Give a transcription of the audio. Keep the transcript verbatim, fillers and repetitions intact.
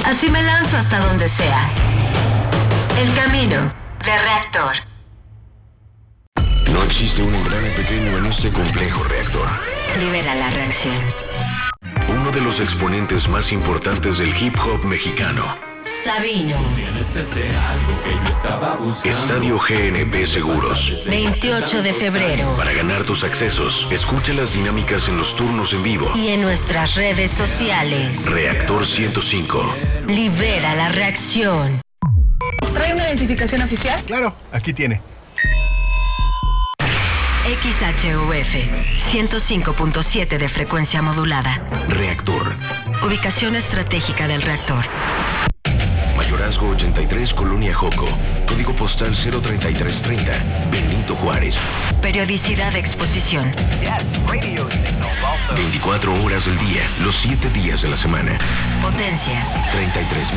Así me lanzo hasta donde sea. El camino de Reactor. No existe un engrane pequeño en este complejo reactor. Libera la reacción. Uno de los exponentes más importantes del hip hop mexicano. Sabino. Estadio G N P Seguros. veintiocho de febrero. Para ganar tus accesos, escucha las dinámicas en los turnos en vivo. Y en nuestras redes sociales. Reactor ciento cinco. Libera la reacción. ¿Trae una identificación oficial? Claro, aquí tiene. X H U F ciento cinco punto siete de frecuencia modulada. Reactor. Ubicación estratégica del reactor. Mayorazgo ochenta y tres, Colonia Joco. Código postal cero treinta y tres treinta, Benito Juárez. Periodicidad de exposición. veinticuatro horas del día, los siete días de la semana. Potencia. treinta y tres